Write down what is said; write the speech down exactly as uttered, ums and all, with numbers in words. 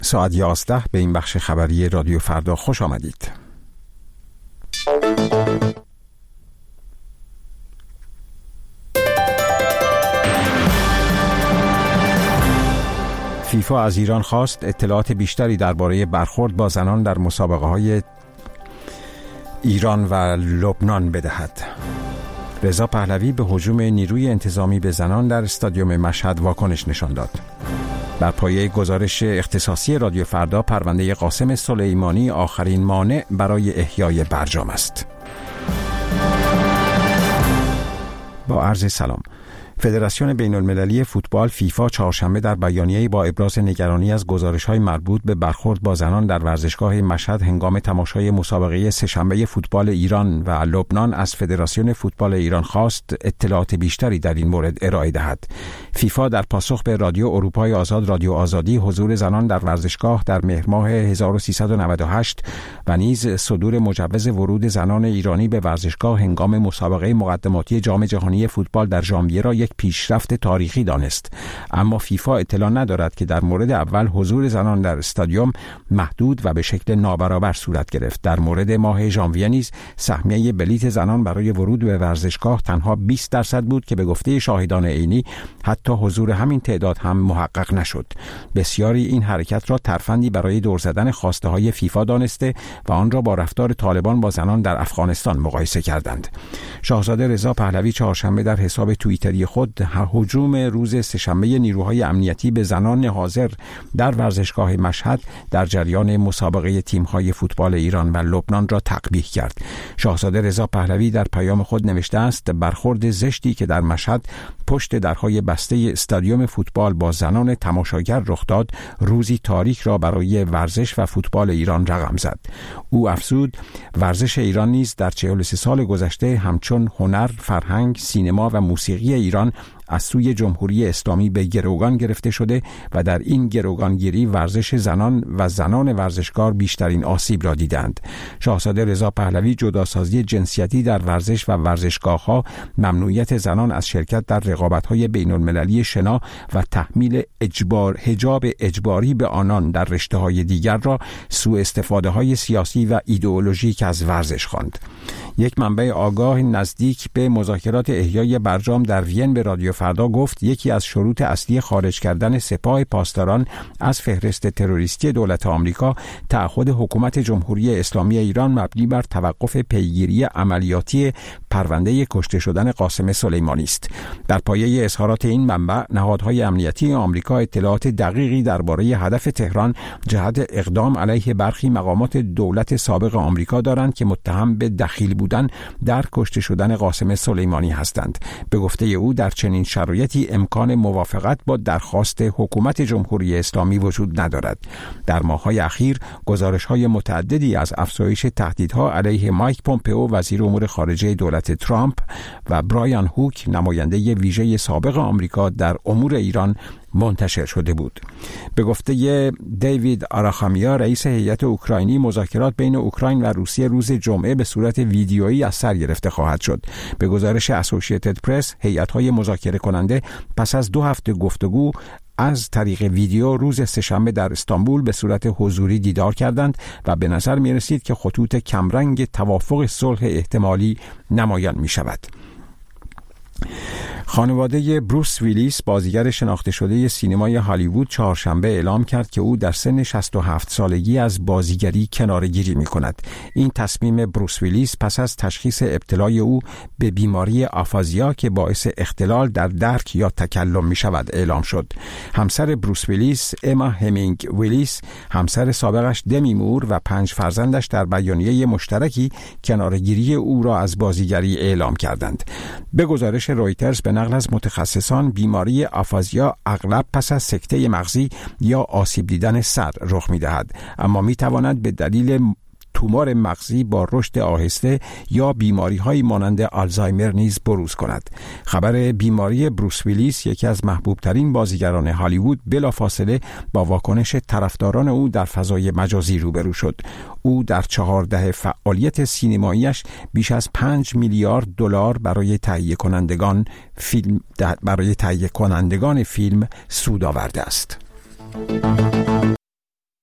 ساعت یازده به این بخش خبری رادیو فردا خوش آمدید. فیفا از ایران خواست اطلاعات بیشتری درباره برخورد با زنان در مسابقه‌های ایران و لبنان بدهد. رضا پهلوی به هجوم نیروی انتظامی به زنان در استادیوم مشهد واکنش نشان داد. بر پایه گزارش اختصاصی رادیو فردا، پرونده قاسم سلیمانی آخرین مانع برای احیای برجام است. با عرض سلام. فدراسیون بین المللی فوتبال فیفا چهارشنبه در بیانیه‌ای با ابراز نگرانی از گزارش‌های مربوط به برخورد با زنان در ورزشگاه مشهد هنگام تماشای مسابقه سه‌شنبه فوتبال ایران و لبنان از فدراسیون فوتبال ایران خواست اطلاعات بیشتری در این مورد ارائه دهد. فیفا در پاسخ به رادیو اروپای آزاد رادیو آزادی حضور زنان در ورزشگاه در مهر ماه هزار و سیصد و نود و هشت و نیز صدور مجوز ورود زنان ایرانی به ورزشگاه هنگام مسابقه مقدماتی جام جهانی فوتبال در ژانویه را یک پیشرفت تاریخی دانست. اما فیفا اطلاع ندارد که در مورد اول حضور زنان در استادیوم محدود و به شکل نابرابر صورت گرفت. در مورد ماه ژانویه نیز سهمیه بلیت زنان برای ورود به ورزشگاه تنها بیست درصد بود که به گفته شاهدان عینی حتی حضور همین تعداد هم محقق نشد. بسیاری این حرکت را ترفندی برای دور زدن خواسته های فیفا دانسته و آن را با رفتار طالبان با زنان در افغانستان مقایسه کردند. شاهزاده رضا پهلوی چهارشنبه در حساب توییتری خود هجوم روز سه‌شنبه نیروهای امنیتی به زنان حاضر در ورزشگاه مشهد در جریان مسابقه تیم‌های فوتبال ایران و لبنان را تقبیح کرد. شاهزاده رضا پهلوی در پیام خود نوشته است: برخورد زشتی که در مشهد پشت درهای بسته استادیوم فوتبال با زنان تماشاگر رخ داد، روزی تاریک را برای ورزش و فوتبال ایران رقم زد. او افزود: ورزش ایران نیز در چهل و سه سال گذشته همچون هنر، فرهنگ، سینما و موسیقی ایران از سوی جمهوری اسلامی به گروگان گرفته شده و در این گروگانگیری ورزش زنان و زنان ورزشکار بیشترین آسیب را دیدند. شاهزاده رضا پهلوی جداسازی جنسیتی در ورزش و ورزشگاه‌ها، ممنوعیت زنان از شرکت در رقابت‌های بین‌المللی شنا و تحمیل اجبار حجاب اجباری به آنان در رشته‌های دیگر را سوء استفاده‌های سیاسی و ایدئولوژیک از ورزش خواند. یک منبع آگاه نزدیک به مذاکرات احیای برجام در وین به رادیو فردا گفت یکی از شروط اصلی خارج کردن سپاه پاسداران از فهرست تروریستی دولت آمریکا تعهد حکومت جمهوری اسلامی ایران مبنی بر توقف پیگیری عملیاتی پرونده کشته شدن قاسم سلیمانی است. در پایه اظهارات این منبع، نهادهای امنیتی آمریکا اطلاعات دقیقی درباره هدف تهران جهت اقدام علیه برخی مقامات دولت سابق آمریکا دارند که متهم به دخیل بودن در کشته شدن قاسم سلیمانی هستند. به گفته او در چنین شرایطی امکان موافقت با درخواست حکومت جمهوری اسلامی وجود ندارد. در ماه‌های اخیر گزارش‌های متعددی از افزایش تهدیدها علیه مایک پومپئو وزیر امور خارجه دولت ترامپ و برایان هوک نماینده ویژه سابق آمریکا در امور ایران منتشر شده بود. به گفته دیوید آراخامیا رئیس هیئت اوکراینی، مذاکرات بین اوکراین و روسیه روز جمعه به صورت ویدیویی از سر گرفته خواهد شد. به گزارش اسوسییتد پرس، هیئت‌های مذاکره کننده پس از دو هفته گفتگو از طریق ویدیو روز سه‌شنبه در استانبول به صورت حضوری دیدار کردند و به نظر می رسید که خطوط کمرنگ توافق صلح احتمالی نمایان می شود. خانواده بروس ویلیس، بازیگر شناخته شده سینمای هالیوود، چهارشنبه اعلام کرد که او در سن شصت و هفت سالگی از بازیگری کناره‌گیری می‌کند. این تصمیم بروس ویلیس پس از تشخیص ابتلای او به بیماری آفازیا که باعث اختلال در درک یا تکلم می‌شود اعلام شد. همسر بروس ویلیس، اما همینگ ویلیس، همسر سابقش دمی مور و پنج فرزندش در بیانیه مشترکی کناره‌گیری او را از بازیگری اعلام کردند. به گزارش رویترز به نقل از متخصصان، بیماری آفازیا اغلب پس از سکته مغزی یا آسیب دیدن سر رخ می‌دهد، اما می‌تواند به دلیل تومور مغزی با رشد آهسته یا بیماری‌های مانند آلزایمر نیز بروز کند. خبر بیماری بروس ویلیس، یکی از محبوب‌ترین بازیگران هالیوود، بلافاصله با واکنش طرفداران او در فضای مجازی روبرو شد. او در چهار دهه فعالیت سینماییش بیش از پنج میلیارد دلار برای تهیه کنندگان فیلم برای تهیه کنندگان فیلم سود آورده است.